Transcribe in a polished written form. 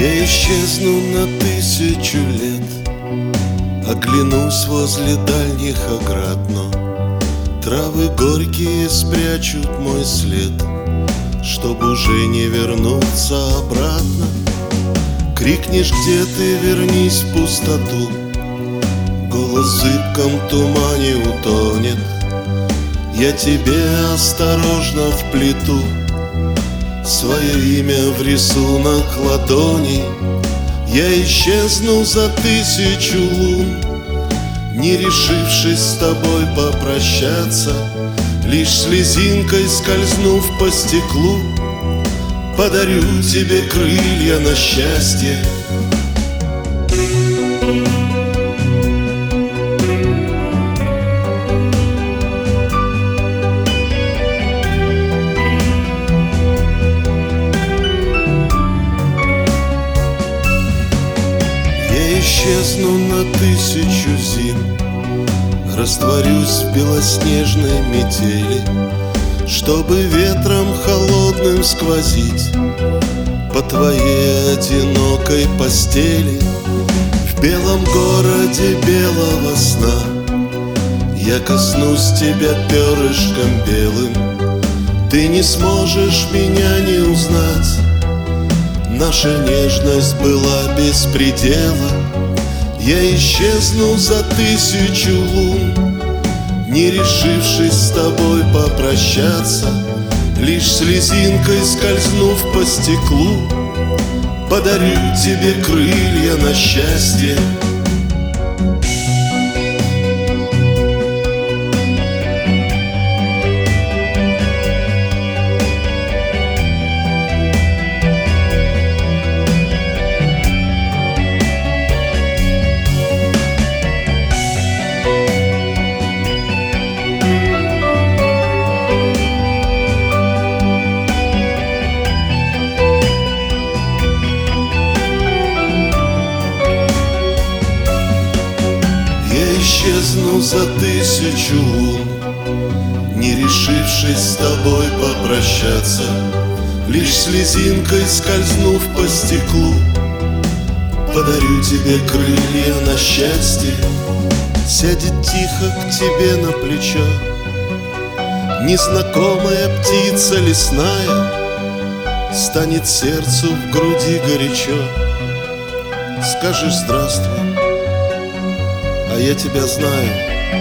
Я исчезну на 1000 лет, оглянусь возле дальних оград, но травы горькие спрячут мой след, чтоб уже не вернуться обратно. Крикнешь, где ты, вернись в пустоту, голос в зыбком тумане утонет. Я тебе осторожно вплету свое имя в рисунок ладоней. Я исчезну за 1000 лун, не решившись с тобой попрощаться, лишь слезинкой скользнув по стеклу, подарю тебе крылья на счастье. Исчезну на 1000 зим, растворюсь в белоснежной метели, чтобы ветром холодным сквозить по твоей одинокой постели. В белом городе белого сна я коснусь тебя перышком белым. Ты не сможешь меня не узнать, наша нежность была без предела. Я исчезну за 1000 лун, не решившись с тобой попрощаться, лишь слезинкой скользнув по стеклу, подарю тебе крылья на счастье. Исчезну за 1000 лун, не решившись с тобой попрощаться, лишь слезинкой скользнув по стеклу, подарю тебе крылья на счастье. Сядет тихо к тебе на плечо незнакомая птица лесная, станет сердцу в груди горячо. Скажешь здравствуй, а я тебя знаю.